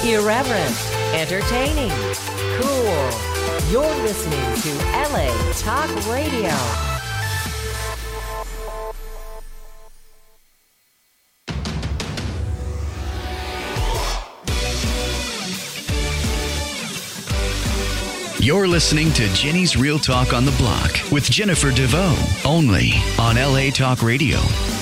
Irreverent, entertaining, cool. You're listening to LA Talk Radio. You're listening to Jenny's Real Talk on the Block with Jennifer DeVoe, only on LA Talk Radio.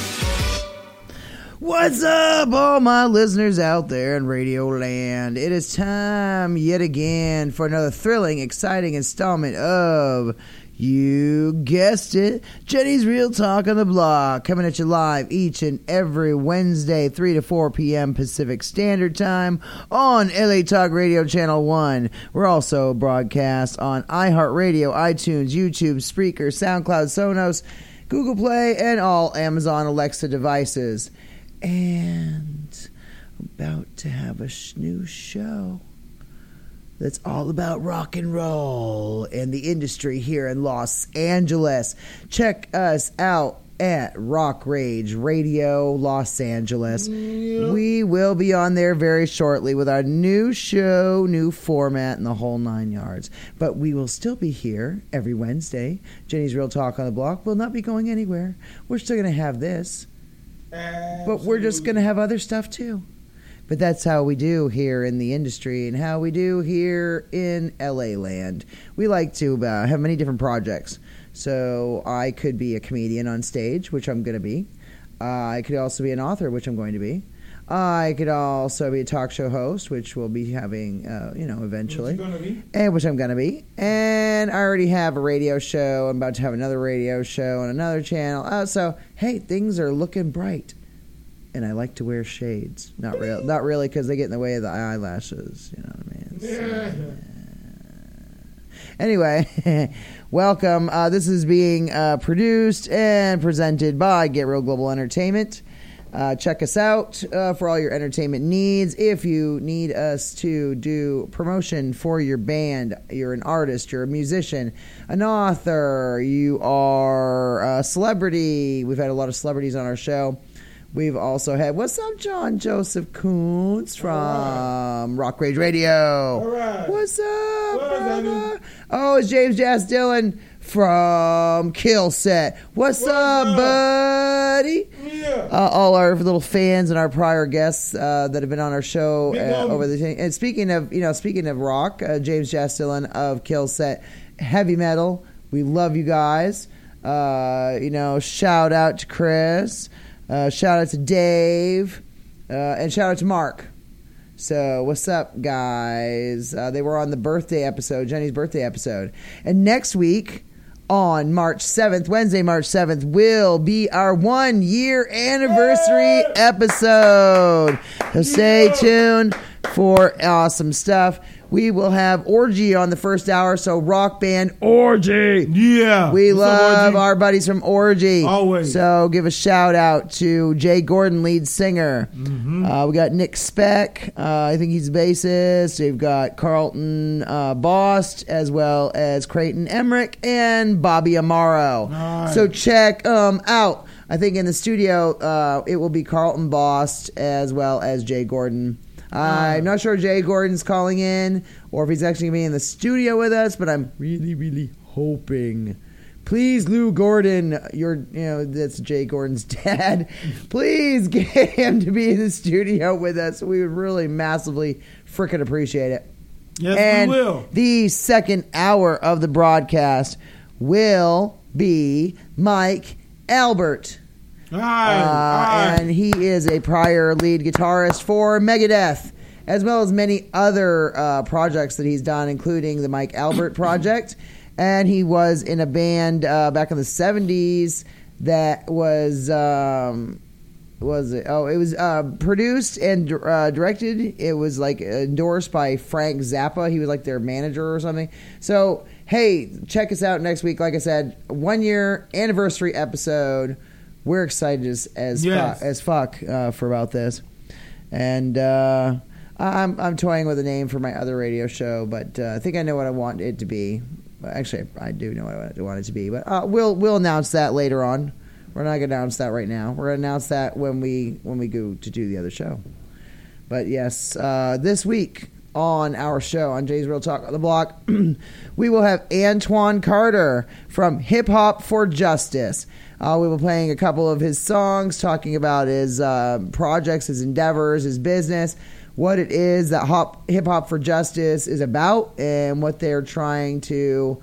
What's up, all my listeners out there in Radio Land? It is time yet again for another thrilling, exciting installment of, you guessed it, Jenny's Real Talk on the Block, coming at you live each and every Wednesday, 3 to 4 p.m. Pacific Standard Time on LA Talk Radio Channel 1. We're also broadcast on iHeartRadio, iTunes, YouTube, Spreaker, SoundCloud, Sonos, Google Play, and all Amazon Alexa devices. And about to have a new show that's all about rock and roll and the industry here in Los Angeles. Check us out at Rock Rage Radio Los Angeles. Yep. We will be on there very shortly with our new show, new format, and the whole 9 yards. But we will still be here every Wednesday. Jenny's Real Talk on the Block will not be going anywhere. We're still going to have this. Absolutely. But we're just going to have other stuff too. But that's how we do here in the industry and how we do here in LA land. We like to have many different projects. So I could be a comedian on stage, which I'm going to be. I could also be an author, which I'm going to be. I could also be a talk show host, which we'll be having, eventually. Which I'm going to be. And I already have a radio show. I'm about to have another radio show on another channel. So, hey, things are looking bright. And I like to wear shades. Not really, because they get in the way of the eyelashes. You know what I mean? So, Anyway, welcome. This is being produced and presented by Get Real Global Entertainment. Check us out for all your entertainment needs. If you need us to do promotion for your band, you're an artist, you're a musician, an author, you are a celebrity. We've had a lot of celebrities on our show. We've also had, what's up, John Joseph Kuntz from Rock Rage Radio? All right. What's up, brother? Oh, it's James Jazz Dillon from Kill Set. What's up, buddy? Yeah. All our little fans and our prior guests that have been on our show over the and speaking of rock, James Jazz Dillon of Kill Set, heavy metal. We love you guys. Shout out to Chris. Shout out to Dave, and shout out to Mark. So, what's up, guys? They were on the birthday episode, Jenny's birthday episode. And next week, on March 7th, Wednesday, March 7th, will be our 1-year anniversary episode. So, stay tuned for awesome stuff. We will have Orgy on the first hour, so rock band Orgy. Yeah. We love our buddies from Orgy. Always. So give a shout out to Jay Gordon, lead singer. Mm-hmm. We got Nick Speck. I think he's bassist. We've got Carlton Bost, as well as Creighton Emmerich and Bobby Amaro. Nice. So check out. I think in the studio, it will be Carlton Bost as well as Jay Gordon. I'm not sure Jay Gordon's calling in or if he's actually going to be in the studio with us, but I'm really, really hoping. Please, Lou Gordon, that's Jay Gordon's dad. Please get him to be in the studio with us. We would really massively freaking appreciate it. Yes, and we will. The second hour of the broadcast will be Mike Albert. And he is a prior lead guitarist for Megadeth, as well as many other projects that he's done, including the Mike Albert Project. And he was in a band back in the 70s that was produced and directed. It was like endorsed by Frank Zappa. He was like their manager or something. So, hey, check us out next week. Like I said, 1-year anniversary episode. We're excited as fuck for about this, and I'm toying with a name for my other radio show, but I think I know what I want it to be. Actually, I do know what I want it to be, but we'll announce that later on. We're not going to announce that right now. We're going to announce that when we go to do the other show. But yes, this week on our show on Jay's Real Talk on the Block, we will have Antoine Carter from Hip Hop for Justice. We will be playing a couple of his songs, talking about his projects, his endeavors, his business, what it is that Hip Hop for Justice is about, and what they're trying to,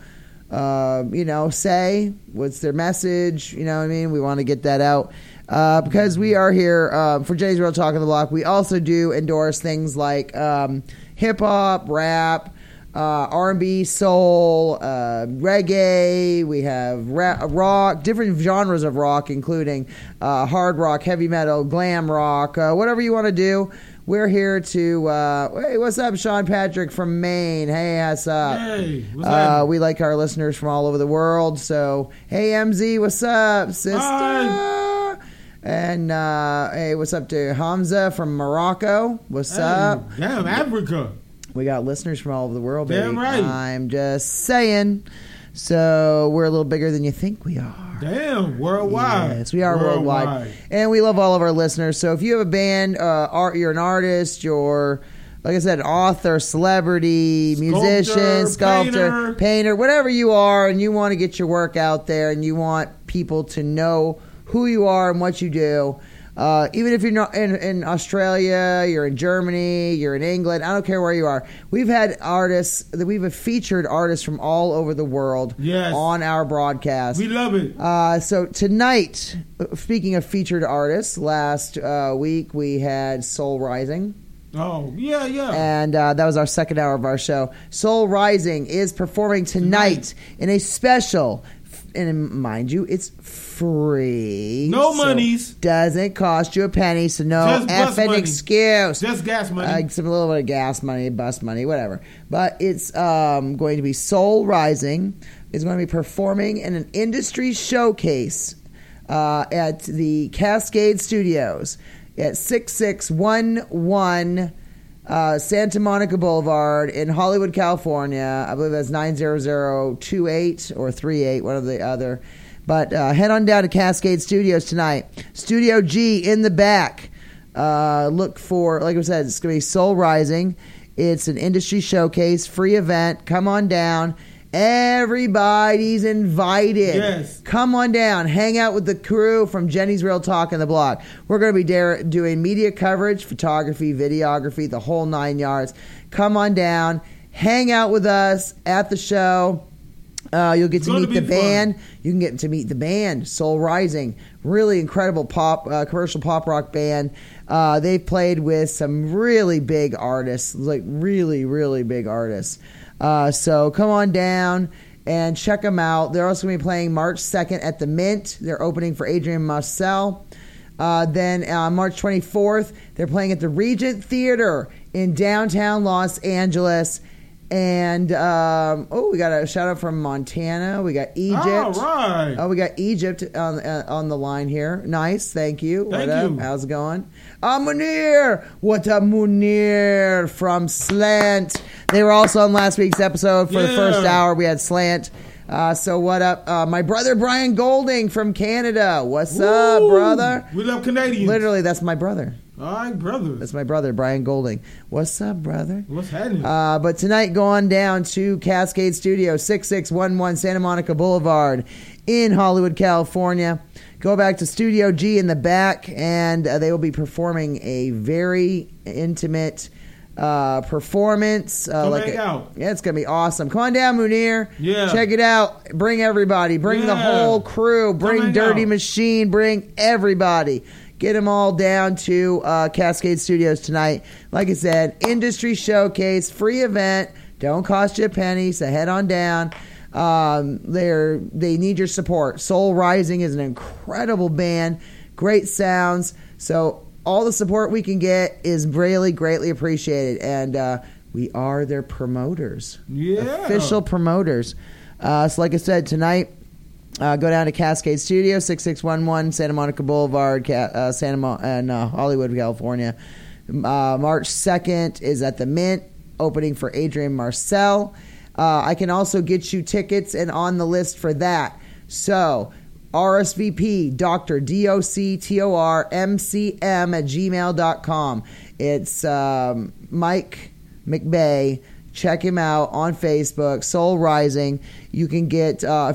say. What's their message? You know what I mean? We want to get that out. Because we are here for Jay's Real Talk on the Block. We also do endorse things like hip-hop, rap, R&B, soul, reggae. We have rock, different genres of rock, including hard rock, heavy metal, glam rock, whatever you want to do. We're here to, hey, what's up, Sean Patrick from Maine? Hey, what's up? Hey, what's up? We like our listeners from all over the world. So, hey, MZ, what's up, sister? Hi. And, hey, what's up to Hamza from Morocco? What's up? Damn, Africa. We got listeners from all over the world, baby. Damn right. I'm just saying. So, we're a little bigger than you think we are. Damn, worldwide. Yes, we are worldwide. And we love all of our listeners. So if you have a band, you're an artist, you're, like I said, an author, celebrity, musician, sculptor, painter, whatever you are, and you want to get your work out there and you want people to know who you are and what you do, even if you're not in Australia, you're in Germany, you're in England, I don't care where you are. We've had artists, we've featured artists from all over the world on our broadcast. We love it. So tonight, speaking of featured artists, last week we had Soul Rising. Oh, yeah. And that was our second hour of our show. Soul Rising is performing tonight in a special, and mind you, it's free. No monies. Doesn't cost you a penny, so no effing excuse. Just gas money. Some little bit of gas money, bus money, whatever. But it's going to be Soul Rising. Is going to be performing in an industry showcase at the Cascade Studios at 6611 Santa Monica Boulevard in Hollywood, California. I believe that's 90028 or 38, one or the other. But head on down to Cascade Studios tonight. Studio G in the back. Look for, like I said, it's going to be Soul Rising. It's an industry showcase, free event. Come on down. Everybody's invited. Yes. Come on down. Hang out with the crew from Jenny's Real Talk on the Block. We're going to be doing media coverage, photography, videography, the whole 9 yards. Come on down. Hang out with us at the show. You'll get to meet the band. You can get to meet the band, Soul Rising. Really incredible commercial pop rock band. They've played with some really big artists, like really, really big artists. So come on down and check them out. They're also going to be playing March 2nd at the Mint. They're opening for Adrian Marcel. Then March 24th, they're playing at the Regent Theater in downtown Los Angeles. And, we got a shout out from Montana. We got Egypt. All right. Oh, we got Egypt on the line here. Nice. Thank you. What up? How's it going? Munir. What up, Munir from Slant? They were also on last week's episode for the first hour. We had Slant. So what up? My brother Brian Golding from Canada. What's up, brother? We love Canadians. Literally, that's my brother. All right, brother. That's my brother, Brian Golding. What's up, brother? What's happening? But tonight, go on down to Cascade Studio, 6611 Santa Monica Boulevard in Hollywood, California. Go back to Studio G in the back, and they will be performing a very intimate performance. Come hang out. Yeah, it's going to be awesome. Come on down, Munir. Yeah. Check it out. Bring everybody. Bring the whole crew. Bring Dirty Machine. Bring everybody. Get them all down to Cascade Studios tonight. Like I said, industry showcase, free event. Don't cost you a penny, so head on down. They need your support. Soul Rising is an incredible band. Great sounds. So all the support we can get is really greatly appreciated. And we are their promoters. Yeah. Official promoters. So like I said, tonight, go down to Cascade Studio, 6611 Santa Monica Boulevard, Hollywood, California. March 2nd is at the Mint, opening for Adrian Marcel. I can also get you tickets and on the list for that. So RSVP, Dr. DOCTORMCM@gmail.com. It's Mike McBay. Check him out on Facebook, Soul Rising. You can get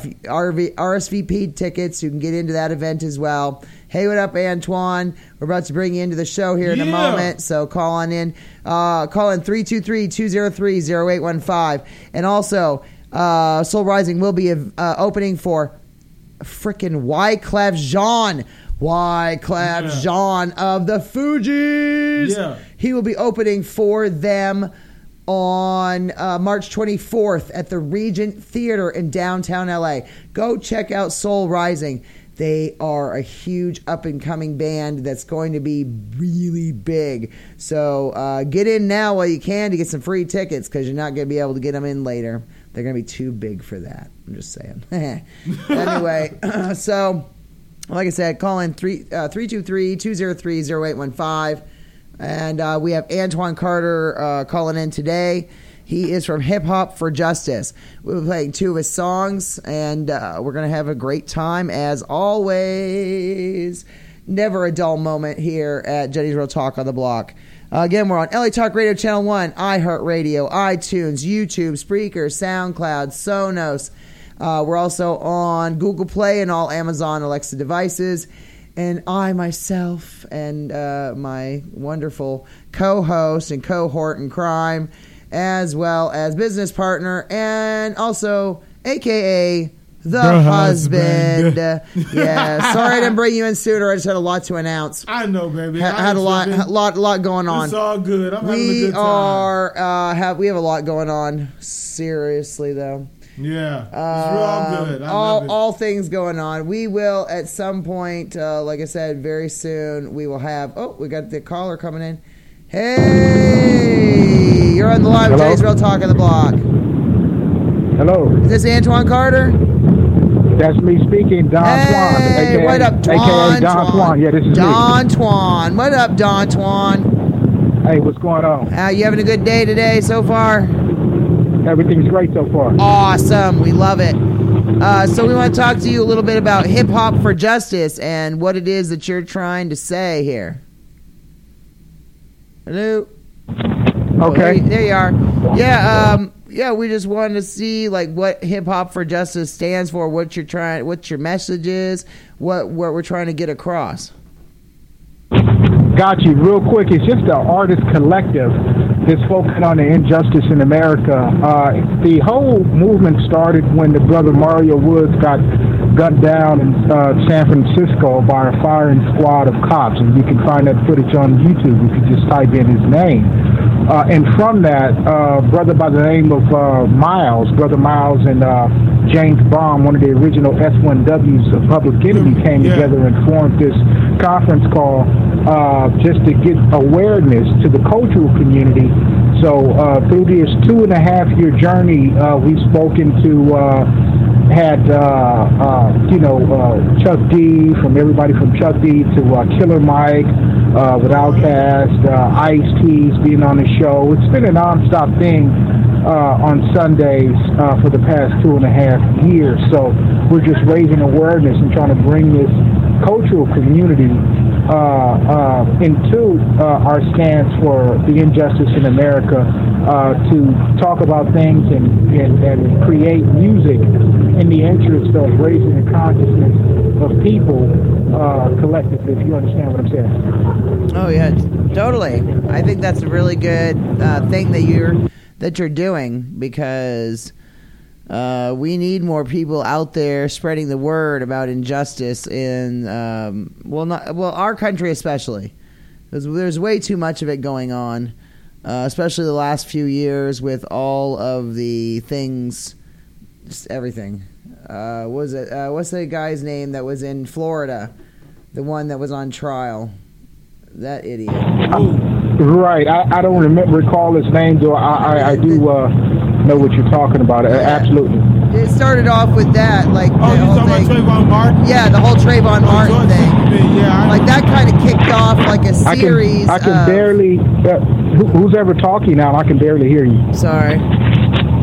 RSVP tickets. You can get into that event as well. Hey, what up, Antoine? We're about to bring you into the show here in a moment, so call on in. Call in 323-203-0815. And also, Soul Rising will be opening for frickin' Wyclef Jean. Wyclef Jean of the Fugees. Yeah. He will be opening for them on March 24th at the Regent Theater in downtown LA. Go check out Soul Rising. They are a huge up-and-coming band that's going to be really big. So get in now while you can to get some free tickets, because you're not going to be able to get them in later. They're going to be too big for that. I'm just saying. Anyway, so like I said, call in 323-203-0815. And we have Antoine Carter calling in today. He is from Hip Hop for Justice. We'll be playing 2 of his songs, and we're going to have a great time, as always. Never a dull moment here at Jenny's Real Talk on the Block. Again, we're on LA Talk Radio Channel 1, iHeartRadio, iTunes, YouTube, Spreaker, SoundCloud, Sonos. We're also on Google Play and all Amazon Alexa devices. And I, myself, and my wonderful co-host and cohort in crime, as well as business partner, and also, a.k.a. the husband. Yeah, sorry I didn't bring you in sooner. I just had a lot to announce. I know, baby. Had a lot going on. It's all good. I'm having a good time. We have a lot going on. Seriously, though. Yeah, it's all good. All things going on. We will at some point, like I said, very soon. We will have. Oh, we got the caller coming in. Hey, you're on the line with Jenny's Real Talk on the Block. Hello. Is this Antoine Carter? That's me speaking, Don Twan. Hey, what up, Don? AKA Don Twan. Yeah, this is Don Twan. What up, Don Twan? Hey, what's going on? You having a good day today so far? Everything's great so far. Awesome. We love it. So we want to talk to you a little bit about Hip Hop for Justice and what it is that you're trying to say here. Hello? Okay. Oh, there you are. Yeah, we just wanted to see like what Hip Hop for Justice stands for, what your message is, what we're trying to get across. Got you. Real quick, it's just an artist collective that's focusing on the injustice in America. The whole movement started when the brother Mario Woods got gunned down in San Francisco by a firing squad of cops, and you can find that footage on YouTube if you just type in his name. And from that, brother by the name of Brother Miles and James Baum, one of the original S1Ws of Public Enemy, came together and formed this conference call just to get awareness to the cultural community. So through this 2.5-year journey, we've spoken to Chuck D, from everybody from Chuck D to Killer Mike with Outkast, Ice-T's being on the show. It's been a nonstop thing on Sundays for the past 2.5 years. So we're just raising awareness and trying to bring this cultural community into our stance for the injustice in America, to talk about things and create music in the interest of raising the consciousness of people collectively, if you understand what I'm saying. Oh yeah, totally. I think that's a really good thing that you're doing, because we need more people out there spreading the word about injustice in our country especially. There's way too much of it going on, especially the last few years with all of the things, just everything. What's the guy's name that was in Florida? The one that was on trial. That idiot. Right. I don't recall his name, though. I do know what you're talking about. Yeah. Absolutely. It started off with that, like you talking about Trayvon Martin? Yeah, the whole Trayvon Martin thing. Yeah, like that kind of kicked off like a series. I can barely. Who's ever talking now? I can barely hear you. Sorry.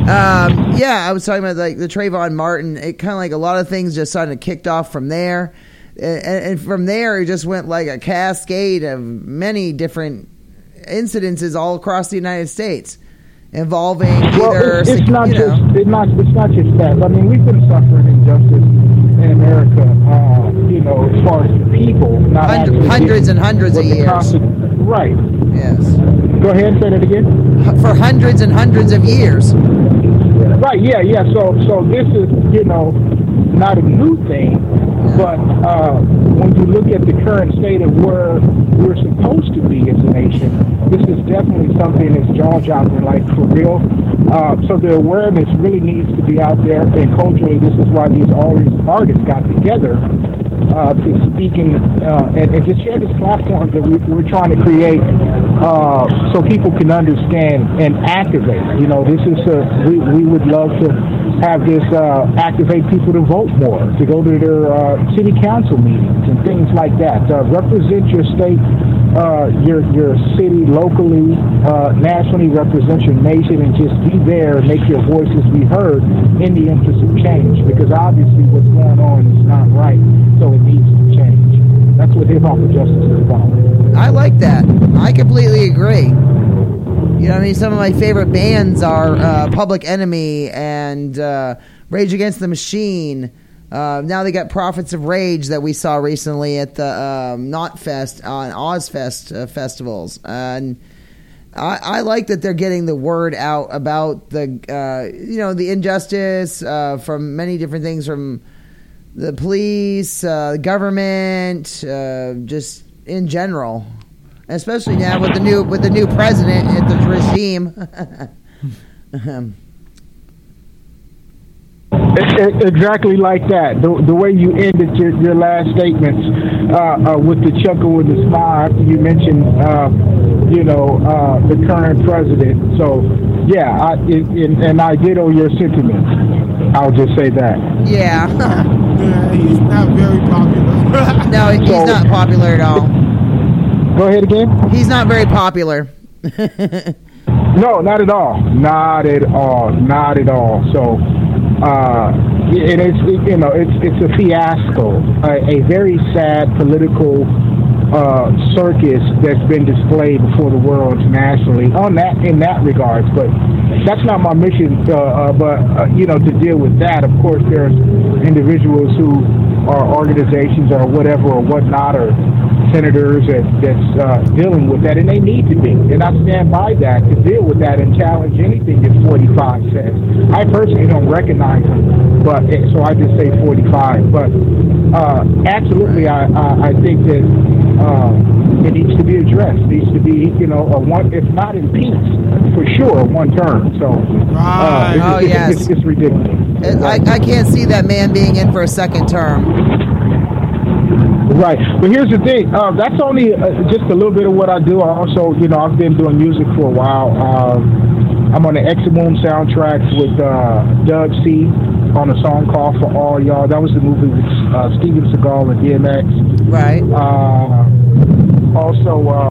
I was talking about like the Trayvon Martin. It kind of like a lot of things just sort of kicked off from there, and from there it just went like a cascade of many different incidences all across the United States involving it's not just that. I mean, we've been suffering injustice in America, as far as the people, not hundreds and hundreds of years. Right. Yes. Go ahead and say that again. For hundreds and hundreds of years. Right. Yeah. So this is not a new thing, but when you look at the current state of where we're supposed to be as a nation, this is definitely something that's jaw-dropping, like for real. So the awareness really needs to be out there, and culturally, this is why these artists got together to speak and just share this platform that we're trying to create, so people can understand and activate. This is we would love to have this activate people to vote more, to go to their city council meetings and things like that. Represent your state, your city locally, nationally, represent your nation, and just be there and make your voices be heard in the interest of change, because obviously what's going on is not right, so it needs to change. That's what Hip Hop for Justice is about. I like that. I completely agree. Some of my favorite bands are Public Enemy and Rage Against the Machine. Now they got Prophets of Rage that we saw recently at the Knotfest on Ozfest festivals. And I like that they're getting the word out about the the injustice from many different things, from the police, the government, just in general. Especially now with the new president at the regime. Exactly like that. The way you ended your last statements with the chuckle and the smile after you mentioned the current president. So yeah, and I ditto your sentiments. I'll just say that. Yeah. He's not very popular. No, he's not popular at all. Go ahead again. He's not very popular. No, not at all. Not at all. So, and it's a fiasco, a very sad political circus that's been displayed before the world internationally in that regards. But that's not my mission. To deal with that, of course, there's individuals who are organizations or whatever or whatnot, or senators that's dealing with that, and they need to be. And I stand by that, to deal with that and challenge anything that 45 says. I personally don't recognize them, but so I just say 45. But absolutely, I think that it needs to be addressed. It needs to be, if not impeached, for sure, one term. So it's ridiculous. I can't see that man being in for a second term. Right. But here's the thing. That's only just a little bit of what I do. I also, I've been doing music for a while. I'm on the Examoon soundtrack with Doug C on a song called For All Y'all. That was the movie with Steven Seagal and DMX. Right. Also,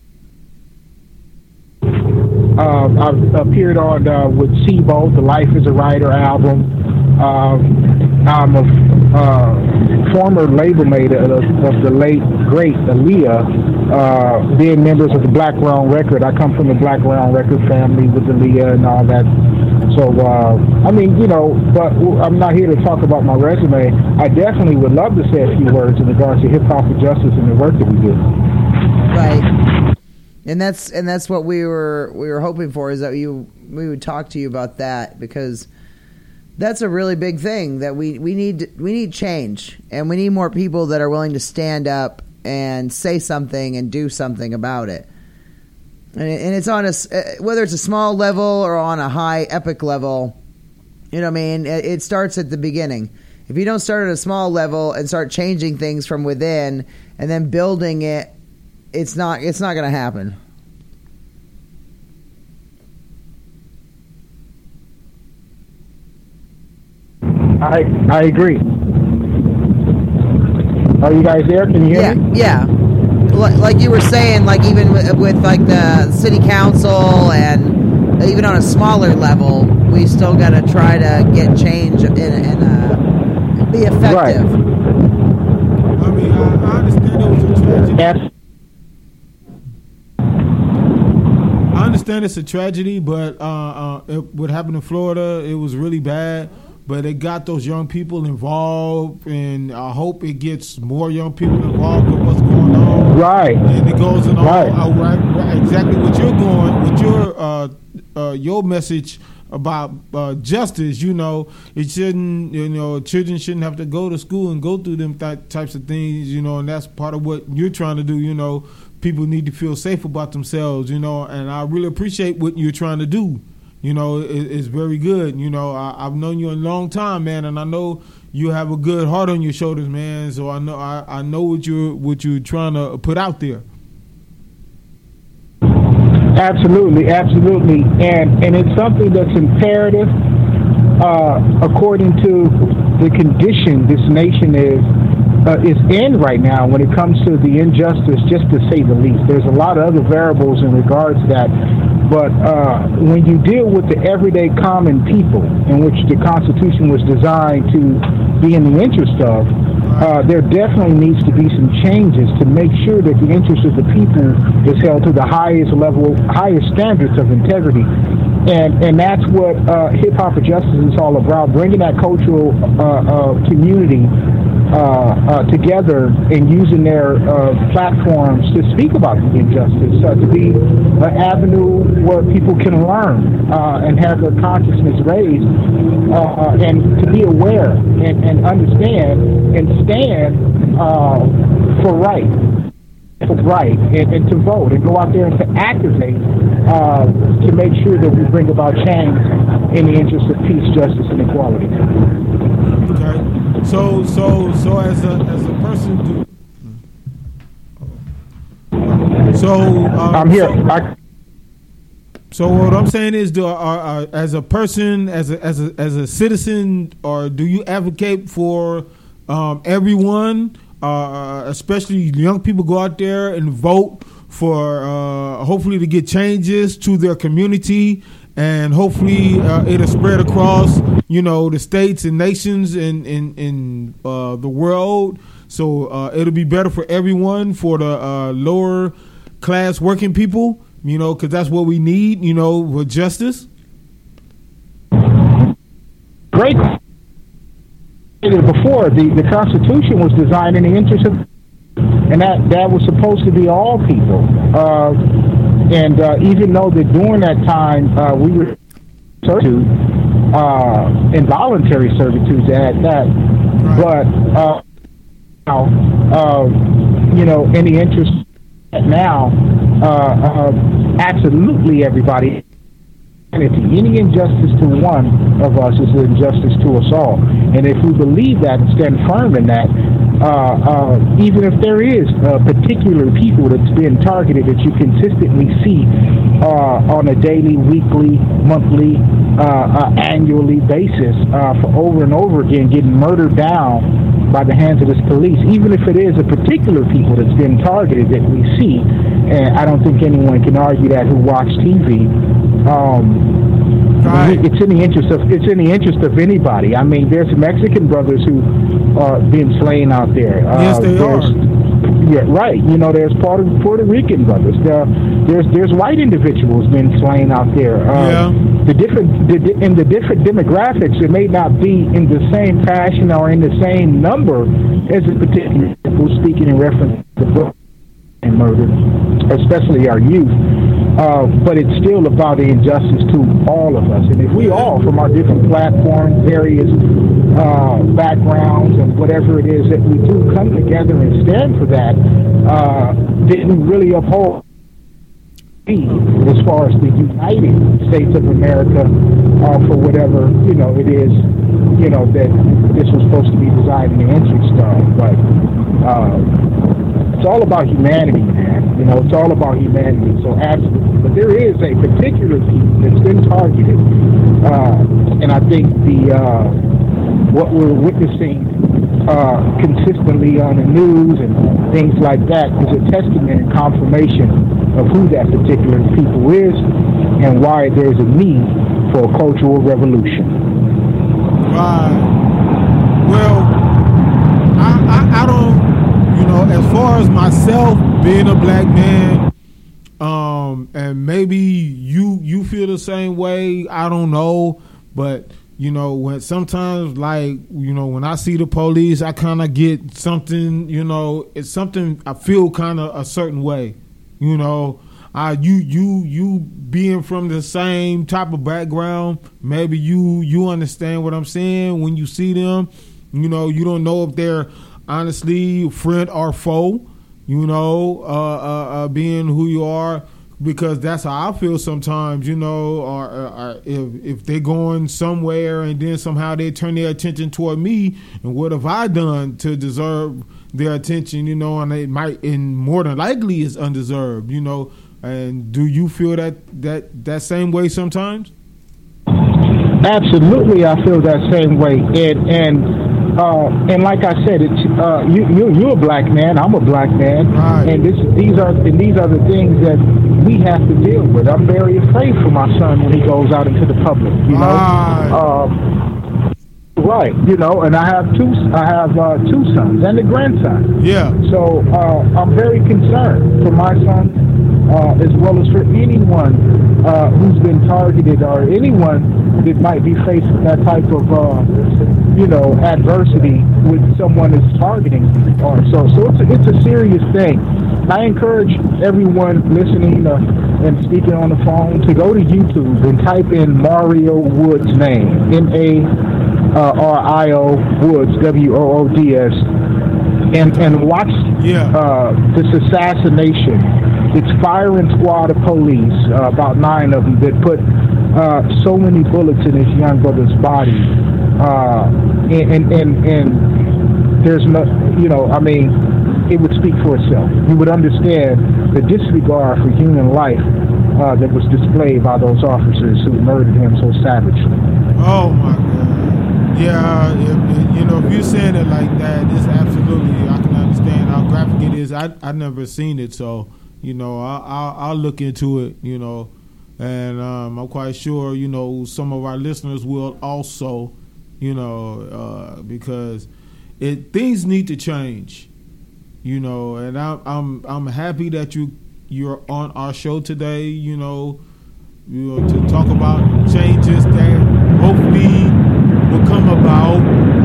I've appeared on with Sibo, the Life is a Writer album. I'm a former label mate of the late, great Aaliyah, being members of the Black Round Record. I come from the Black Round Record family with Aaliyah and all that. So, but I'm not here to talk about my resume. I definitely would love to say a few words in regards to Hip Hop for Justice and the work that we do. Right. And that's what we were hoping for, is that we would talk to you about that, because that's a really big thing that we need change, and we need more people that are willing to stand up and say something and do something about it. And it's on whether it's a small level or on a high epic level, it starts at the beginning. If you don't start at a small level and start changing things from within and then building it, it's not going to happen. I agree. Are you guys there? Can you hear me? Yeah. Like you were saying, like even with like the city council and even on a smaller level, we still got to try to get change and be effective. Right. I mean, I understand it was a tragedy. Yes. I understand it's a tragedy, but what happened in Florida, it was really bad. But it got those young people involved, and I hope it gets more young people involved with what's going on. Right. And it goes in Right. right, exactly what you're going, with your message about justice. It shouldn't, children shouldn't have to go to school and go through them types of things, and that's part of what you're trying to do. People need to feel safe about themselves, and I really appreciate what you're trying to do. It's very good. I've known you a long time, man, and I know you have a good heart on your shoulders, man. So I know what you're trying to put out there. Absolutely, absolutely, and it's something that's imperative according to the condition this nation is in right now when it comes to the injustice, just to say the least. There's a lot of other variables in regards to that, but when you deal with the everyday common people, in which the Constitution was designed to be in the interest of, there definitely needs to be some changes to make sure that the interest of the people is held to the highest level, highest standards of integrity. And that's what Hip Hop for Justice is all about, bringing that cultural community together and using their platforms to speak about the injustice, to be an avenue where people can learn and have their consciousness raised, and to be aware and understand and stand for right. And to vote and go out there and to activate to make sure that we bring about change in the interest of peace, justice, and equality. Okay, so as a person, I'm here. So what I'm saying is, as a person, as a citizen, or do you advocate for everyone? Especially young people, go out there and vote for hopefully to get changes to their community, and hopefully it'll spread across the states and nations in the world. So it'll be better for everyone, for the lower class working people, because that's what we need, with justice. Great. Before, the Constitution was designed in the interest of, and that was supposed to be all people. And even though that during that time we were to involuntary servitude to add that, but in the interest now, absolutely everybody. Any injustice to one of us is an injustice to us all. And if we believe that and stand firm in that, even if there is particular people that's been targeted that you consistently see on a daily, weekly, monthly, annually basis for over and over again getting murdered down by the hands of this police, even if it is a particular people that's been targeted that we see, and I don't think anyone can argue that who watch TV. It's in the interest of anybody. I mean, there's Mexican brothers who are being slain out there. Yes, they are. Yeah, right. There's Puerto Rican brothers. There's white individuals being slain out there. The different demographics, it may not be in the same fashion or in the same number as a particular people speaking in reference to book and murder, especially our youth. But it's still about the injustice to all of us. And if we all, from our different platforms, various backgrounds, and whatever it is that we do, come together and stand for that, then we really uphold as far as the United States of America, for whatever, it is, that this was supposed to be designed in the interest of. But it's all about humanity, man. It's all about humanity. So absolutely. But there is a particular people that's been targeted. And I think what we're witnessing consistently on the news and things like that is a testament and confirmation of who that particular people is and why there's a need for a cultural revolution. Right. Well, I don't, as far as myself being a black man, and maybe you feel the same way, I don't know, but when sometimes, like, when I see the police, I kind of get something, it's something I feel kind of a certain way, you being from the same type of background, maybe you understand what I'm saying. When you see them, you don't know if they're honestly friend or foe, being who you are, because that's how I feel sometimes, or if they're going somewhere and then somehow they turn their attention toward me, and what have I done to deserve their attention, and it might, and more than likely is undeserved, and do you feel that same way sometimes? Absolutely, I feel that same way, and like I said, it's you're a black man, I'm a black man, right. And these are the things that we have to deal with. I'm very afraid for my son when he goes out into the public, right, and I have two sons and a grandson. Yeah. So I'm very concerned for my son, as well as for anyone who's been targeted, or anyone that might be facing that type of adversity with someone is targeting them. So it's a serious thing. I encourage everyone listening and speaking on the phone to go to YouTube and type in Mario Woods' name, Mario Woods, Woods, and watch this assassination. It's firing squad of police, about 9 of them, that put so many bullets in his young brother's body, and there's no, it would speak for itself. You would understand the disregard for human life that was displayed by those officers who murdered him so savagely. Oh my God! Yeah, if you're saying it like that, it's absolutely, I can understand how graphic it is. I never seen it, so I'll look into it. And I'm quite sure some of our listeners will also, because things need to change. And I'm happy that you're on our show today, to talk about changes that hopefully will come about,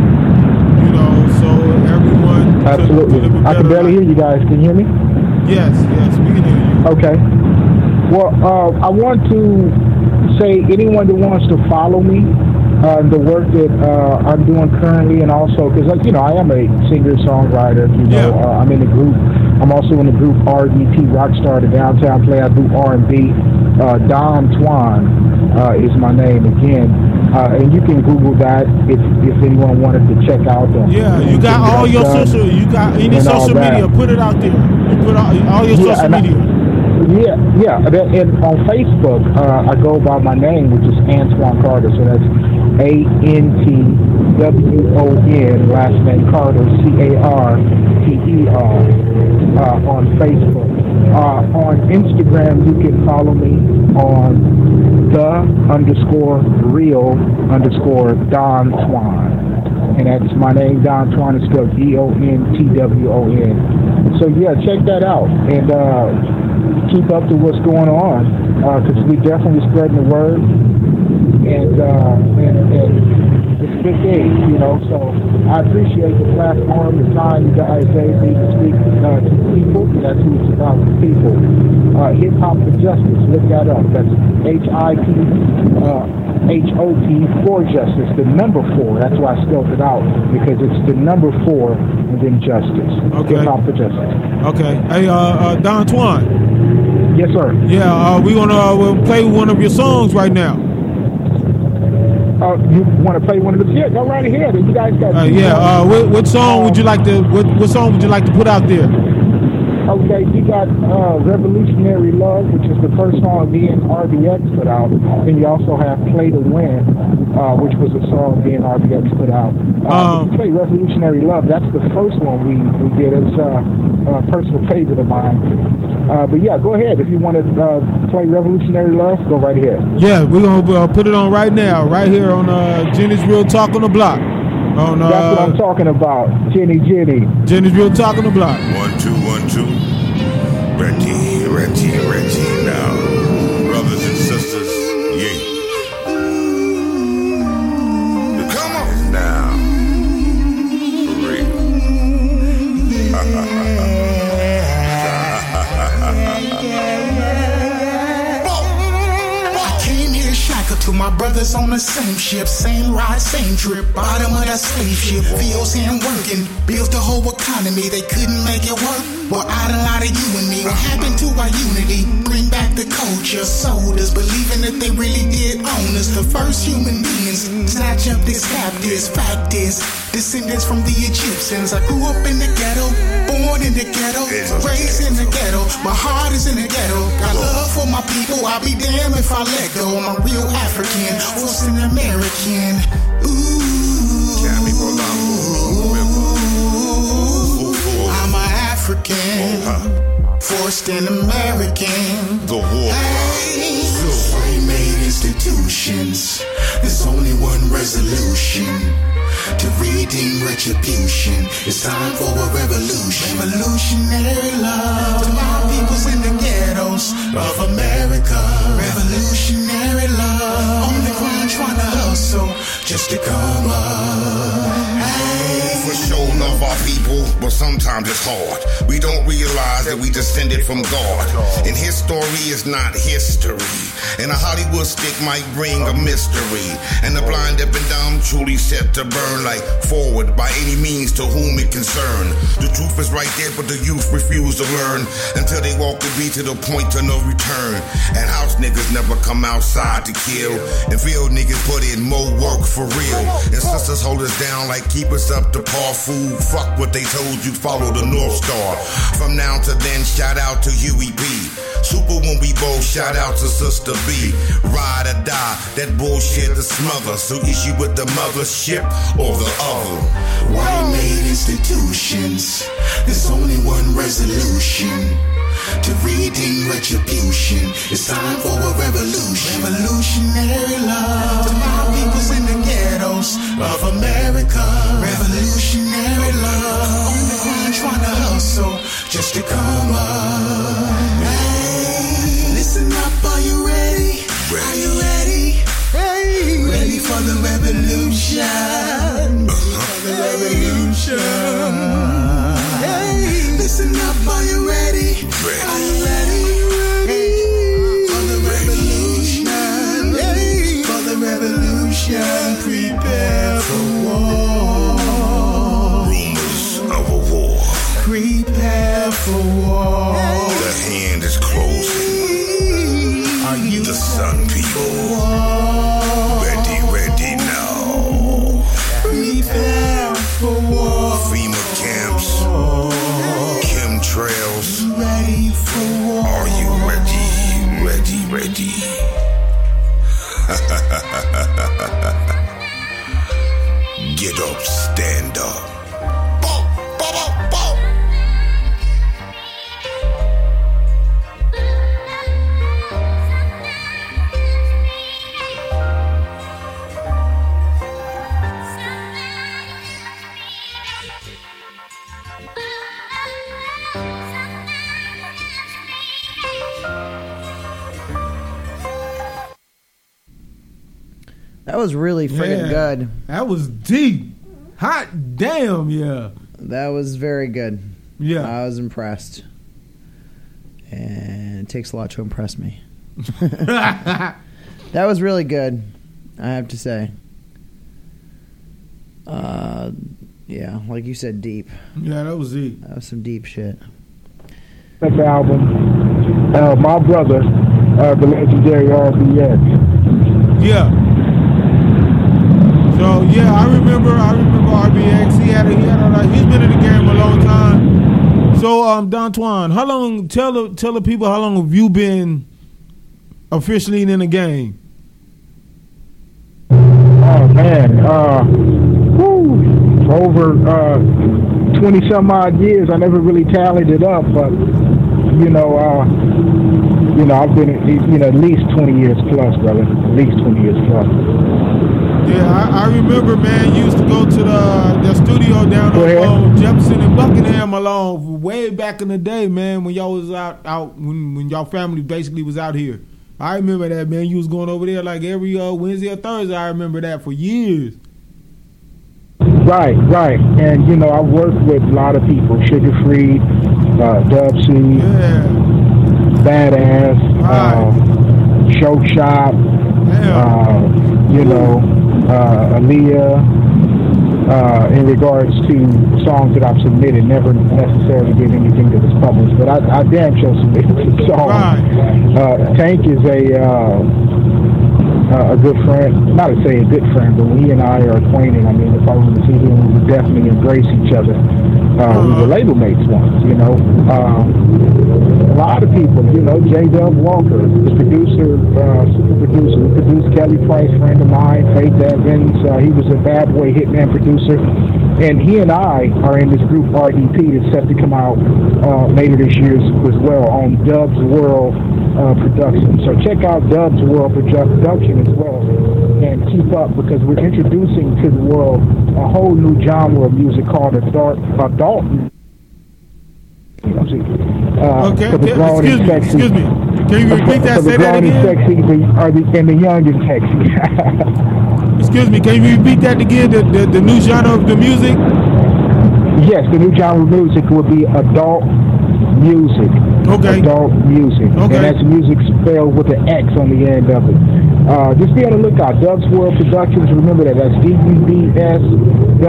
so everyone. Absolutely. I can barely hear you guys. Can you hear me? Yes, we can hear you. Okay. Well, I want to say anyone that wants to follow me, the work that I'm doing currently, and also because I am a singer-songwriter. I'm in a group. I'm also in the group RDT Rockstar, the Downtown Play. I do R&B. Don Twan is my name again, and you can Google that if anyone wanted to check out. You got all your social. You got any social media? Put it out there. You put all your social media. And on Facebook, I go by my name, which is Antoine Carter. So that's ANTWON, last name Carter, CARTER, on Facebook. On Instagram, you can follow me on _real_Don Twan. And that's my name, Don Twan. It's spelled DONTWON. So check that out. And keep up to what's going on, because we definitely spreading the word, and it's a big day, so I appreciate the platform, the time you guys gave me to speak to people. That's who it's about, the people. Hip Hop for Justice, look that up. That's HIPHOP for Justice, the number 4. That's why I spelled it out, because it's the number 4 and then justice. Okay. Hip Hop for Justice. Okay. Hey, Don Twan. Yes, sir. Yeah, we'll play one of your songs right now. You want to play one of them? Yeah, go right ahead. You guys got. What song would you like to? What song would you like to put out there? Okay, you got Revolutionary Love, which is the first song me and RBX put out. Then you also have Play to Win, which was a song me and RBX put out. If you play Revolutionary Love, that's the first one we did. It's a personal favorite of mine. But yeah, go ahead. If you want to play Revolutionary Love, go right ahead. Yeah, we're going to put it on right now, right here on Jenny's Real Talk on the Block. That's what I'm talking about. Jenny. Jenny's Real Talk on the Block. 1 2 1 2. Reggie now. Brothers and sisters, yeah. Come on now. For real. I came here shackled to my brothers on the same ship, same ride, same trip, bottom of that slave ship. Feels him working, built the whole economy. They couldn't make it work. Well, I done lied to you and me. What happened to our unity? Bring back the culture, sold us, believing that they really did own us. The first human beings snatch up these captives. Fact is, descendants from the Egyptians. I grew up in the ghetto, born in the ghetto, raised in the ghetto. My heart is in the ghetto. Got love for my people. I'll be damned if I let go. I'm a real African, forced an American. Ooh. I'm an African, forced an American. The war. We made institutions. There's only one resolution. To redeem retribution. It's time for a revolution. Revolutionary love. To my peoples in the ghettos of America. Revolutionary love. On the grind trying to hustle just to come up. For sure love our people, but sometimes it's hard. We don't realize that we descended from God. And his story is not history. And a Hollywood stick might bring a mystery. And the blind, deaf, and dumb truly set to burn like forward by any means to whom it concern. The truth is right there, but the youth refuse to learn until they walk the beat to the point to no return. And house niggas never come outside to kill. And field niggas put in more work for real. And sisters hold us down like keep us up to par food. Fuck what they told you, follow the North Star. From now to then, shout out to Huey P. Super when we both shout out to Sister B. Ride or die, that bullshit to smother. So is you with the mothership or the other? White made institutions. There's only one resolution. To redeem retribution. It's time for a revolution. Revolutionary love. To my peoples in the ghettos of America. Revolutionary love. On the grind trying to hustle just to come up. Hey, listen up, are you ready? Are you ready? Hey, ready for the revolution. For the revolution. Hey, listen up, are you ready? Are you ready? For the revolution. Hey, for the revolution. Prepare for war. Rumors of a war. Prepare for war. The hand is closing. Are you the sun people? Ready now. Prepare for war. FEMA camps. Chemtrails. Ready for war. Are you ready? Get up, stand up. That was really freaking good. That was deep. Hot damn, yeah. That was very good. Yeah. I was impressed. And it takes a lot to impress me. That was really good, I have to say. Yeah, like you said, deep. Yeah, that was deep. That was some deep shit. That album, my brother, the legendary RBX. Yeah. So yeah, I remember RBX. He's been in the game a long time. So, Don Twan, how long? Tell the people how long have you been officially in the game? Oh man, over 20 some odd years. I never really tallied it up, but I've been at least 20 years plus, brother. At least 20 years plus. Yeah, I remember, man. You used to go to the studio down on Jefferson and Buckingham along way back in the day, man. When y'all was out when y'all family basically was out here. I remember that, man. You was going over there like every Wednesday or Thursday. I remember that for years. Right. And, I worked with a lot of people. Sugar Free, Dubsy, Badass, Show Shop, Aaliyah, in regards to songs that I've submitted. Never necessarily did anything that was published, but I damn sure submitted some songs. Right. Tank is a good friend. Not to say a good friend, but when he and I are acquainted, I mean, if I were to see him, we would definitely embrace each other. We were label mates once, A lot of people, J-Dub Walker, the producer, super producer, who produced Kelly Price, friend of mine, Faith Evans. He was a Bad Boy Hitman producer. And he and I are in this group REP that's set to come out later this year as well on Dubs World Production. So check out Dubs World Production as well and keep up, because we're introducing to the world a whole new genre of music called adult music. Excuse me. Can you repeat that? Say that again. Sexy, and the young and sexy. Excuse me. Can you repeat that again? The new genre of the music. Yes, the new genre of music will be adult music. Okay. Adult music. Okay. And that's music spelled with an X on the end of it. Just be on the lookout. Dubs World Productions. Remember that. That's DUBSWORLD.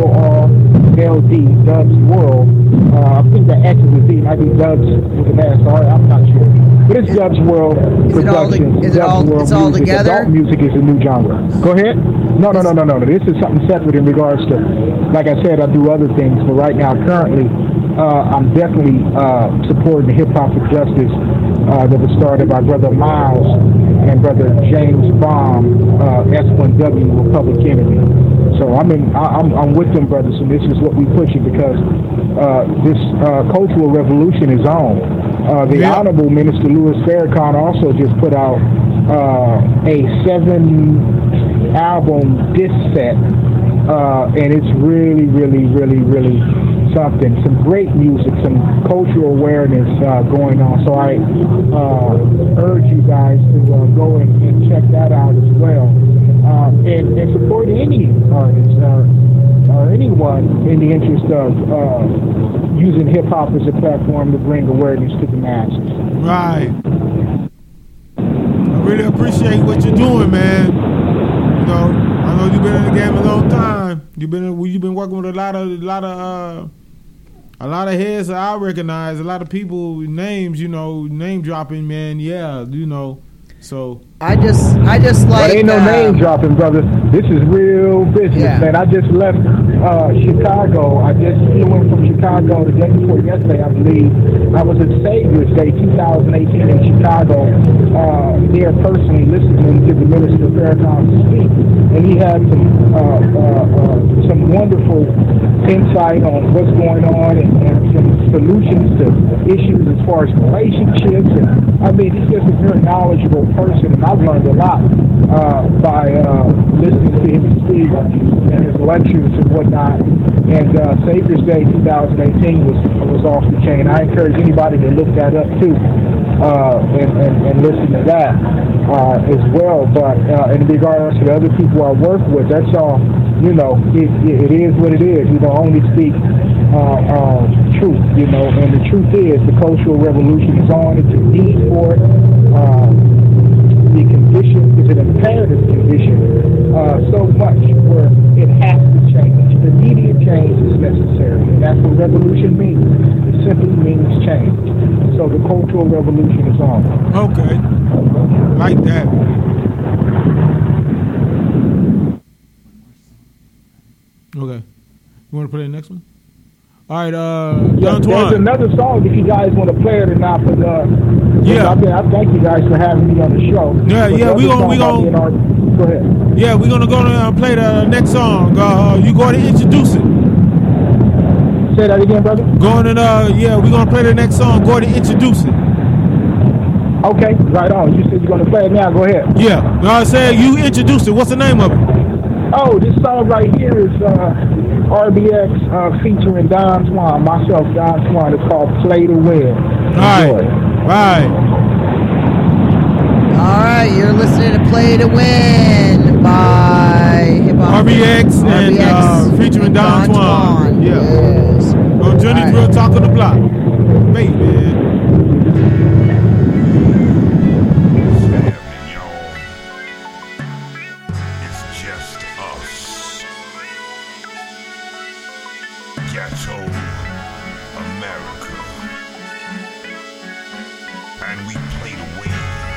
Dubs World. I think the X is a D. Might be Dubs with an S. I'm not sure. But it's Dubs World Productions. Is it all together? Adult music is a new genre. Go ahead. No. This is something separate in regards to, like I said, I do other things. But right now, currently, I'm definitely supporting the Hip Hop for Justice that was started by Brother Miles and Brother James Baum, S1W, Republic Enemy. So I'm with them, brothers, and this is what we pushing, because this cultural revolution is on. The Honorable Minister Louis Farrakhan also just put out a 7-album disc set, and it's really, really, really, really something. Some great music, some cultural awareness going on. So I urge you guys to go and check that out as well, and support any artist or anyone in the interest of using hip hop as a platform to bring awareness to the masses. Right. I really appreciate what you're doing, man. I know you've been in the game a long time. You've been working with a lot of heads that I recognize, a lot of people, names, name dropping, man. Yeah, So I just like. But ain't no name dropping, brother. This is real business, man. I just left Chicago. I just flew in from Chicago the day before yesterday, I believe. I was at Savior's Day 2018 in Chicago, there personally listening to the Minister Farrakhan speak, and he had some wonderful insight on what's going on and some solutions to issues as far as relationships. And I mean, he's just a very knowledgeable person, and I've learned a lot by listening to him speak and his lectures and whatnot. And Savior's Day 2018 was off the chain. I encourage anybody to look that up too, and listen to that as well. But in regards to the other people I work with, that's all. It is what it is. Only speak truth. And the truth is the cultural revolution is on. It's a need for it. The condition is an imperative condition, so much where it has to change. Immediate change is necessary, and that's what revolution means. It simply means change. So the cultural revolution is on. Okay, like that. Okay, you want to play the next one? All right, Yeah, Don there's Twan. another song if you guys want to play it or not. But Yeah. I thank you guys for having me on the show. Yeah, But yeah, the we other gonna- song about being artist- Go ahead. Yeah, we're gonna go and play the next song. You go ahead and introduce it. Say that again, brother. Going and yeah, we're gonna play the next song. Go ahead and introduce it. Okay, right on. You said you're gonna play it now. Go ahead. Yeah, no, I said you introduced it. What's the name of it? Oh, this song right here is RBX featuring Don Twan, myself, Don Twan. It's called Play to Win. All right. All right, you're listening to Play to Win by Hip Hop RBX and featuring Don Twan. Yeah. Yes. On Johnny's All right. Real Talk on the Block. Baby. It's just us. Ghetto America. And we play the way.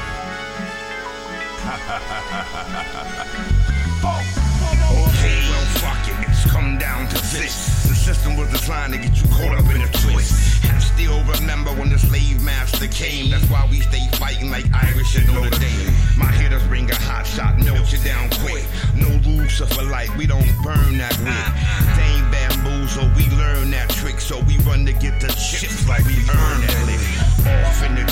Okay, well, fuck it. It's come down to this. The system was designed to get you caught up in a twist. And still remember when the slave master came. That's why we stay fighting like Irish at Notre Dame. My hitters bring a hot shot, melt you down quick. No rules for life, we don't burn that wick. They ain't bamboozle, we learn that trick. So we run to get the chips like we earn that lick. Off in the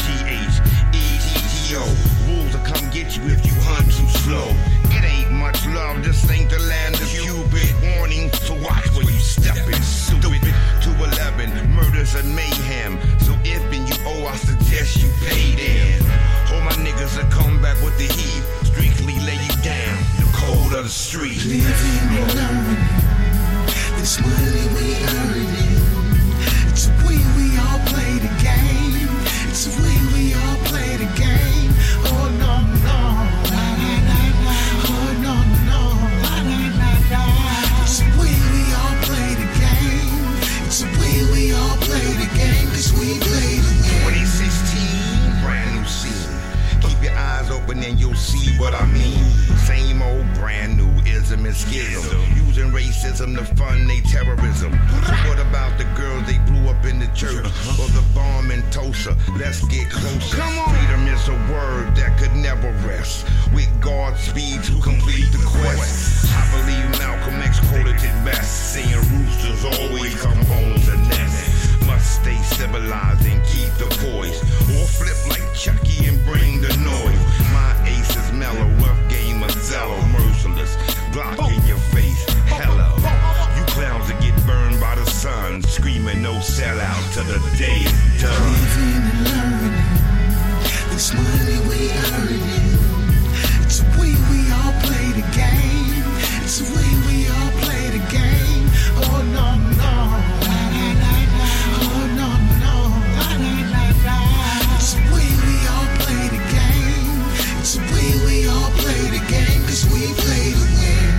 GH-ETTO. Rules will come get you if you hunt too slow. It ain't much love, this ain't the land of Cupid. Warning, so watch where you steppin', stupid. 211, murders and mayhem. So if and you owe, I suggest you pay them. All my niggas will come back with the heat. Strictly lay you down, the cold of the street. Living and learning, this money we earning. It's the way we all play the game. It's the way we all play the game. Oh no no, la la la la. Oh no no, la la la la. It's the way we all play the game. It's the way we all play the game. 'Cause we play the game. 2016, brand new scene. Keep your eyes open and you'll see what I mean. Same old brand new ism and schism. Using racism to fund they terrorism. So what about the girls they blew up in the church? Or the bomb in Tulsa? Let's get closer. Freedom is a word that could never rest. With Godspeed to complete the quest. I believe Malcolm X quoted it best, saying roosters always come home to nest. Must stay civilized and keep the voice. Or flip like Chucky and bring the noise. My ace is mellow, rough game of Zello, merciless. Block in your face, hello. You clowns that get burned by the sun, screaming no sellout till the day is done. Living and learning, this money we earning. It's the way we all play the game. It's the way we all play the game. Oh no no, la la la la. Oh no no, la la la la. It's the way we all play the game. It's the way we all play the game. 'Cause we play to win.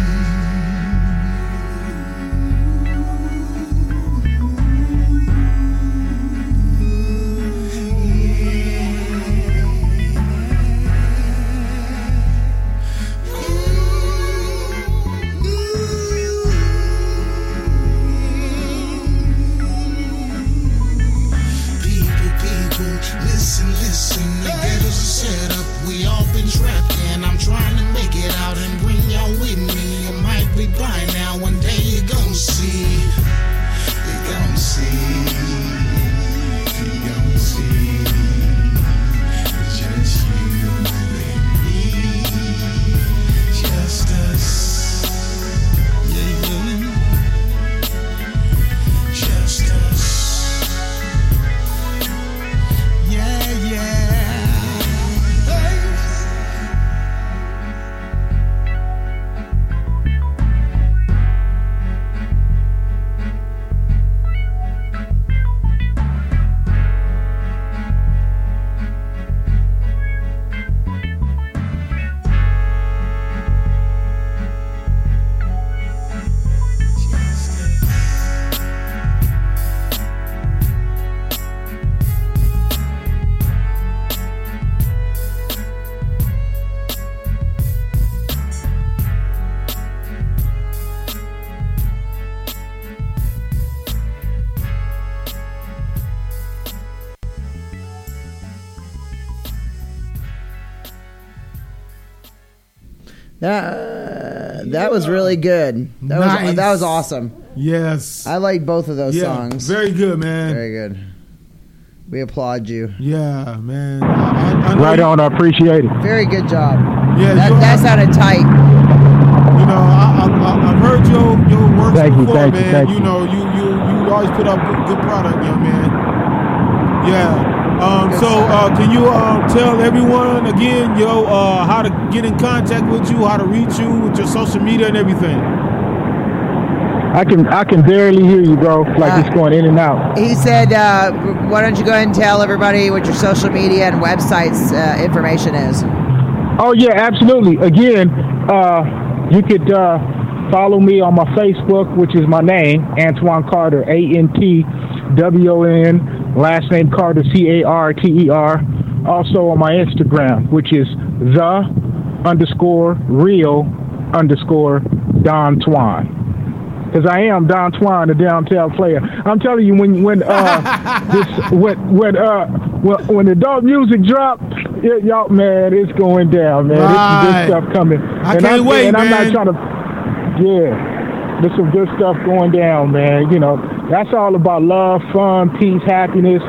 Listen, the ghetto's a setup, we all been trapped in. I'm trying to make it out and bring y'all with me. You might be blind now, one day you gon' see. You gon' see. You gon' see. It's just you and me. Just us. Yeah. Just us. Yeah, hey. That was really good. That was awesome. Yes. I like both of those songs. Very good, man. Very good. We applaud you. Yeah, man. Right on. I appreciate it. Very good job. Yeah, that sounded tight. You know, I've heard your works before, man. Thank you. You know, you always put up good product, young man. Yeah. Can you tell everyone again, how to get in contact with you, how to reach you with your social media and everything? I can barely hear you, bro. Like it's going in and out. He said, why don't you go ahead and tell everybody what your social media and websites information is? Oh, yeah, absolutely. Again, you could follow me on my Facebook, which is my name, Antoine Carter, ANTWON, last name Carter, CARTER. Also on my Instagram, which is _real_Don Twan. Because I am Don Twan, the downtown player. I'm telling you, when the adult music dropped, y'all, man, it's going down, man. Right. There's some good stuff coming. I can't wait, and man. I'm not trying to. Yeah, there's some good stuff going down, man. You know, that's all about love, fun, peace, happiness.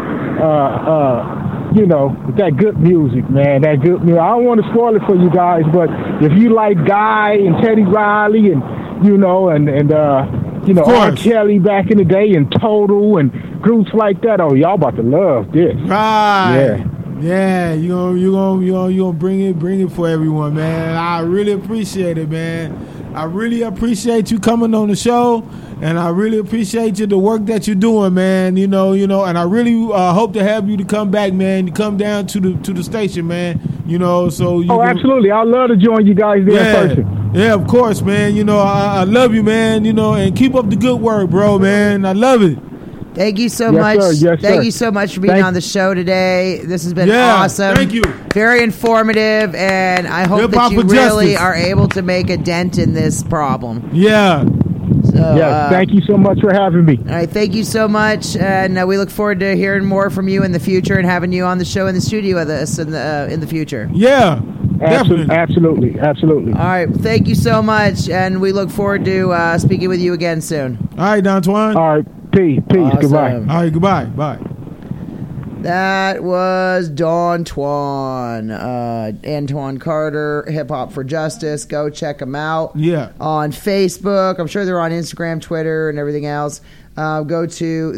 You know, that good music, man. That good music. I don't want to spoil it for you guys, but if you like Guy and Teddy Riley and you know, and R. Kelly back in the day, and Total, and groups like that. Oh, y'all about to love this, right? Yeah. You gonna bring it for everyone, man. I really appreciate it, man. I really appreciate you coming on the show, and I really appreciate the work that you're doing, man. You know, and I really hope to have you to come back, man. You come down to the station, man. You know, so absolutely. I'd love to join you guys there in person. Yeah, of course, man. You know, I love you, man. You know, and keep up the good work, bro, man. I love it. Thank you so much. Thank you so much for being on the show today. This has been awesome. Thank you. Very informative, and I hope that you really are able to make a dent in this problem. Yeah. So, thank you so much for having me. All right, thank you so much, and we look forward to hearing more from you in the future and having you on the show in the studio with us in the future. Yeah. Absolutely. All right, thank you so much, and we look forward to speaking with you again soon. All right, Don Twan. All right, peace, awesome. Goodbye. All right, goodbye, bye. That was Don Twan, Antoine Carter, Hip Hop for Justice. Go check them out. Yeah. On Facebook. I'm sure they're on Instagram, Twitter, and everything else. Go to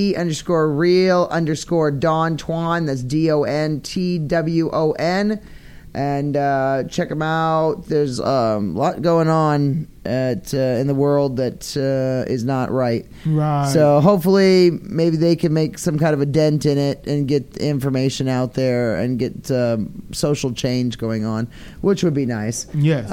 _real_Don Twan. That's DONTWON. And check them out. There's a lot going on in the world that is not right. Right. So hopefully maybe they can make some kind of a dent in it and get information out there and get social change going on, which would be nice. Yes.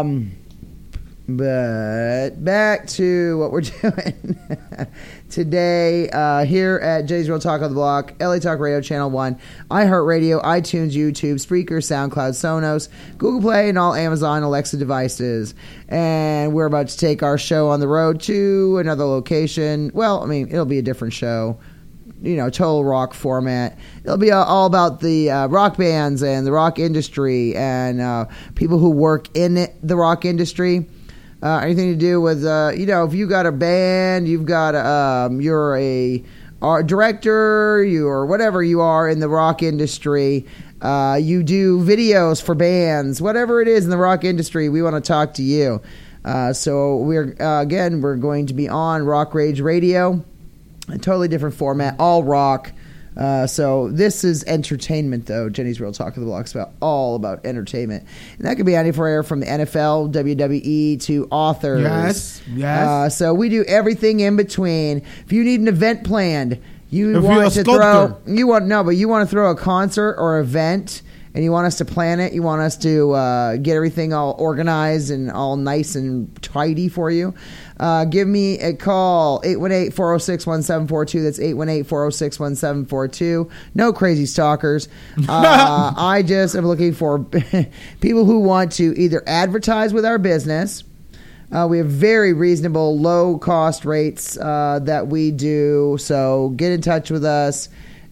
But back to what we're doing today here at Jay's Real Talk on the Block, LA Talk Radio Channel 1, iHeartRadio, iTunes, YouTube, Spreaker, SoundCloud, Sonos, Google Play, and all Amazon Alexa devices. And we're about to take our show on the road to another location. Well, I mean, it'll be a different show. You know, total rock format. It'll be all about the rock bands and the rock industry and people who work in the rock industry. Anything to do with, if you got a band, you've got, you're a art director, or whatever you are in the rock industry, you do videos for bands, whatever it is in the rock industry, we want to talk to you. So we're going to be on Rock Rage Radio, a totally different format, all rock. So this is entertainment, though. Jenny's Real Talk of the Block is all about entertainment. And that could be anywhere from the NFL, WWE, to authors. Yes. So we do everything in between. If you need an event planned, you want to throw a concert or event, and you want us to plan it, you want us to get everything all organized and all nice and tidy for you, give me a call, 818-406-1742. That's 818-406-1742. No crazy stalkers. I just am looking for people who want to either advertise with our business. We have very reasonable, low-cost rates that we do, so get in touch with us.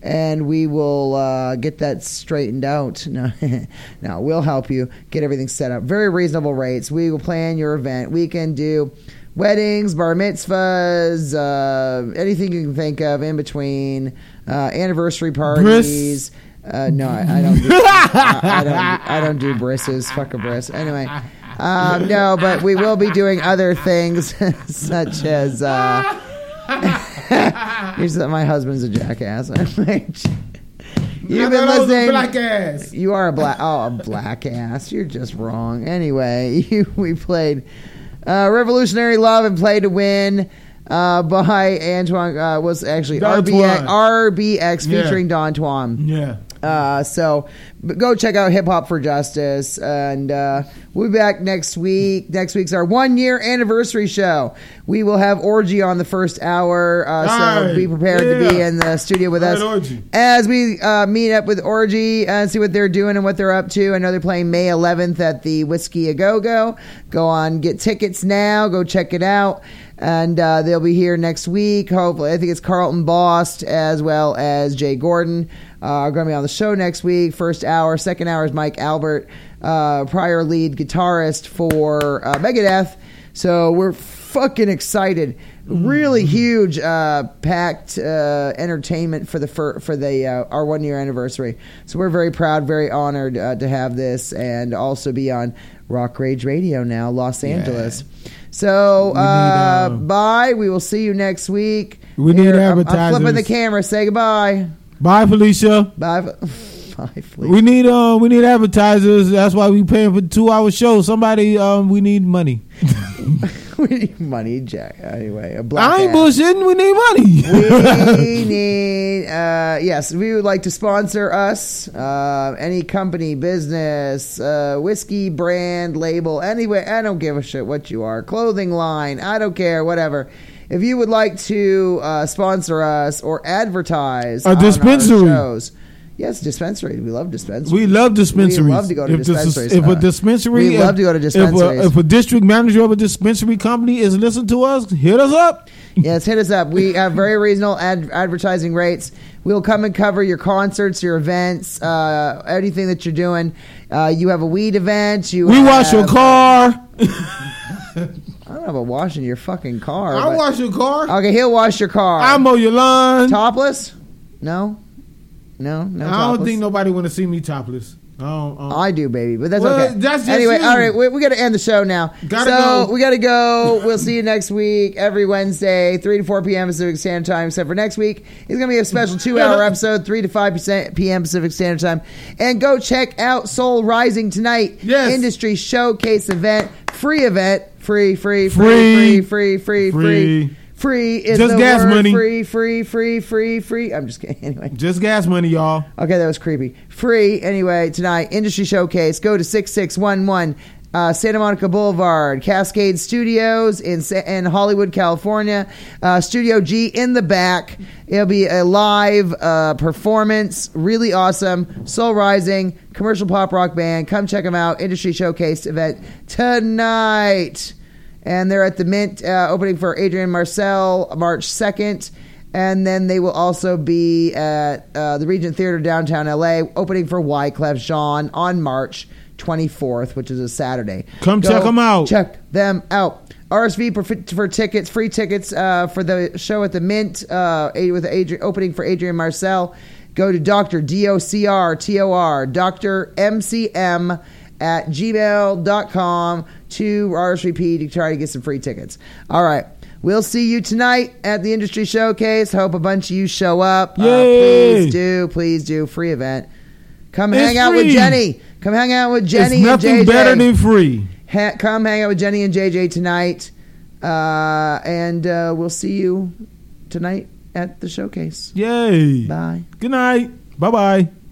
and we will get that straightened out. No, we'll help you get everything set up. Very reasonable rates. We will plan your event. We can do weddings, bar mitzvahs, anything you can think of in between, anniversary parties. No, I don't do I don't do brisses. Fuck a briss. Anyway, no, but we will be doing other things such as my husband's a jackass. You've been listening. Black ass. You are a black ass. You're just wrong. Anyway, we played Revolutionary Love and Play to Win by Antoine. Was actually RBX featuring Don Tuan. Yeah. So go check out Hip Hop for Justice, and we'll be back next week. Next week's our 1 year anniversary show. We will have Orgy on the first hour, so be prepared to be in the studio with us as we meet up with Orgy and see what they're doing and what they're up to. I know they're playing May 11th at the Whiskey A Go Go. Go on, get tickets now. Go check it out. And they'll be here next week. Hopefully, I think it's Carlton Bost as well as Jay Gordon are going to be on the show next week. First hour, second hour is Mike Albert, prior lead guitarist for Megadeth. So we're fucking excited. Really huge, packed entertainment for the our 1 year anniversary. So we're very proud, very honored to have this, and also be on Rock Rage Radio now, Los Angeles. So, bye. We will see you next week. We need advertisers. I'm flipping the camera. Say goodbye. Bye, Felicia. Bye, Felicia. We need advertisers. That's why we paying for 2-hour shows. Somebody, we need money. We need money, Jack. Anyway, I ain't bullshitting. We need money. We need, yes, we would like to sponsor us. Any company, business, whiskey brand, label, anyway. I don't give a shit what you are. Clothing line, I don't care, whatever. If you would like to sponsor us or advertise a dispensary on our shows. Yes, dispensary. We love dispensaries. We love dispensaries. We love to go to dispensaries. If a dispensary, we love to go to dispensaries. If a district manager of a dispensary company is listening to us, hit us up. Yes, hit us up. We have very reasonable advertising rates. We'll come and cover your concerts, your events, anything that you're doing. You have a weed event. We wash your car. I don't have a wash in your fucking car. I'll wash your car. Okay, he'll wash your car. I'll mow your lawn. Topless? No. No, I don't think nobody want to see me topless. I do, baby, but that's okay. That's just anyway, you. All right, we got to end the show now. We got to go. We'll see you next week, every Wednesday, 3 to 4 p.m. Pacific Standard Time, except for next week. It's going to be a special 2-hour episode, 3 to 5 p.m. Pacific Standard Time. And go check out Soul Rising tonight. Yes. Industry Showcase event. Free event. Free. Free is just the gas word. Money. Free. I'm just kidding. Anyway. Just gas money, y'all. Okay, that was creepy. Free. Anyway, tonight, Industry Showcase. Go to 6611 Santa Monica Boulevard, Cascade Studios in Hollywood, California. Studio G in the back. It'll be a live performance. Really awesome. Soul Rising, commercial pop rock band. Come check them out. Industry Showcase event tonight. And they're at the Mint, opening for Adrian Marcel, March 2nd. And then they will also be at the Regent Theater downtown LA, opening for Wyclef Jean on March 24th, which is a Saturday. Go check them out. Check them out. RSV for tickets, free tickets for the show at the Mint with opening for Adrian Marcel. Go to Dr. DOCRTOR, Dr. MCM at gmail.com to RSVP to try to get some free tickets. All right. We'll see you tonight at the Industry Showcase. Hope a bunch of you show up. Please do. Free event. Come hang out with Jenny. Come hang out with Jenny and JJ. It's nothing better than free. Come hang out with Jenny and JJ tonight. And we'll see you tonight at the showcase. Yay. Bye. Good night. Bye-bye.